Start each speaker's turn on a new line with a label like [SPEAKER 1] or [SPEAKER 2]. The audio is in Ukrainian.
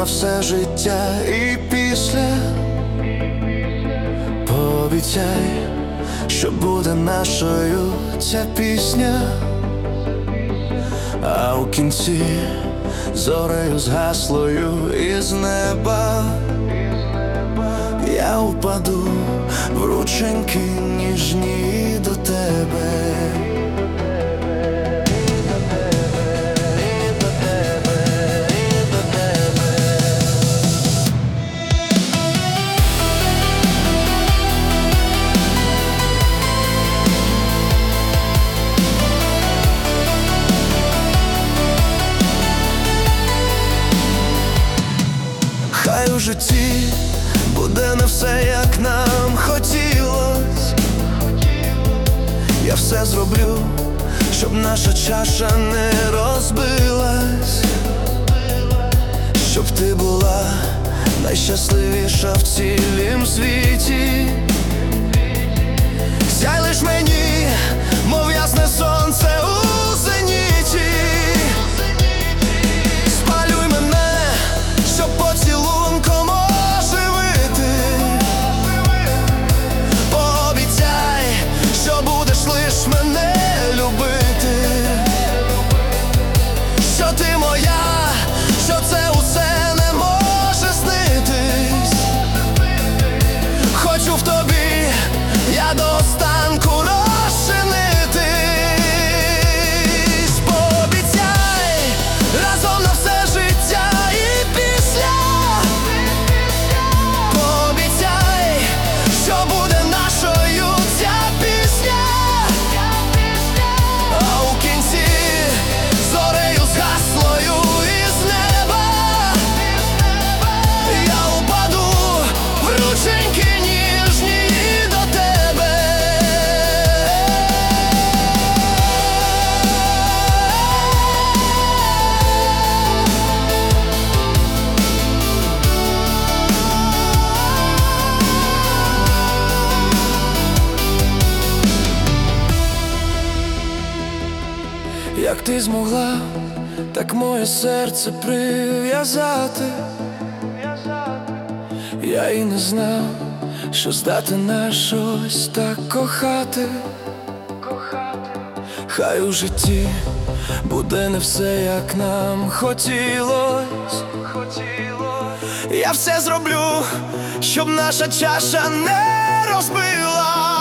[SPEAKER 1] все життя і після. Пообіцяй, що буде нашою ця пісня, а у кінці зорею згаслою із неба я упаду в рученьки ніжні до тебе. Хай у житті буде не все, як нам хотілось. Я все зроблю, щоб наша чаша не розбилась, щоб ти була найщасливіша в цілім світі. Сяй лиш мені, мов ясне сонце у зеніті. Спалюй мене, щоб поцілунком оживити. Пообіцяй, що будеш лиш мене любити. Що ти моя, що це усе не може снитись. Хочу в тобі я до останку розчинитись. Пообіцяй разом на все життя і після. Пообіцяй, що буде нашою ця пісня, а у кінці зорею згаслою із неба я упаду в рученьки ніжні до тебе. Як ти змогла так моє серце прив'язати, я і не знав, що здатна щось так кохати. Хай у житті буде не все, як нам хотілось. Я все зроблю, щоб наша чаша не розбилась.